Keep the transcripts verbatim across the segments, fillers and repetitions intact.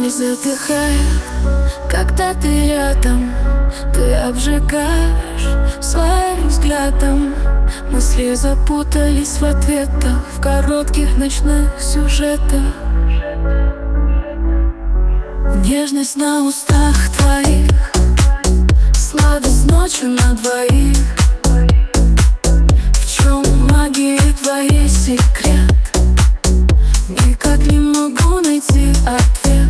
Мысли затихают, когда ты рядом. Ты обжигаешь своим взглядом. Мысли запутались в ответах, в коротких ночных сюжетах. Нежность на устах твоих, сладость ночью на двоих. В чем магия твоей секрет? Никак не могу найти ответ.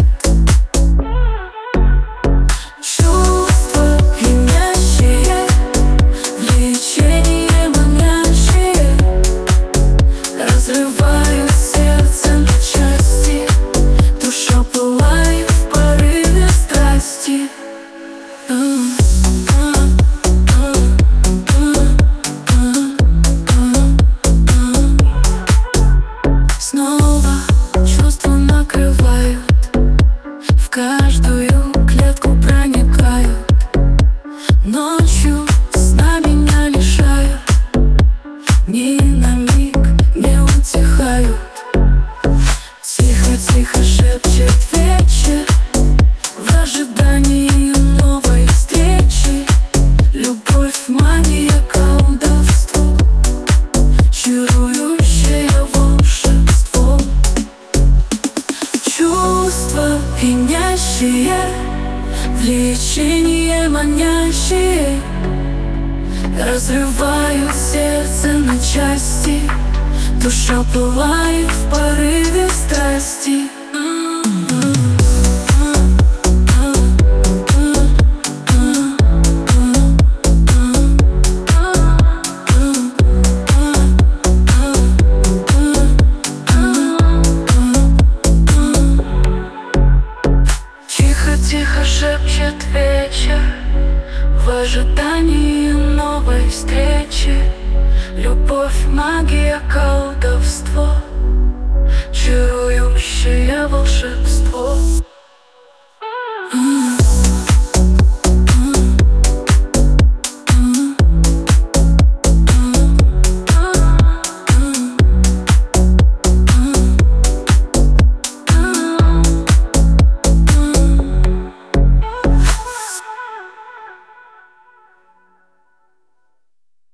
Чувства пьянящие, влечение манящее, разрывают сердце на части. Душа пылает в порыве страсти. Снова чувства накрывают, в каждую клетку проникают. Ночью сна меня лишают, ни на миг не утихают. Тихо-тихо шепчет вечер в ожидании новой встречи. Любовь, магия, колдовство, чарующее волшебство. Чувства пьянящие, влечение манящее, разрывают сердце на части. Душа пылает в порыве страсти. Тихо шепчет вечер в ожидании новой встречи. Любовь, магия, колдовство,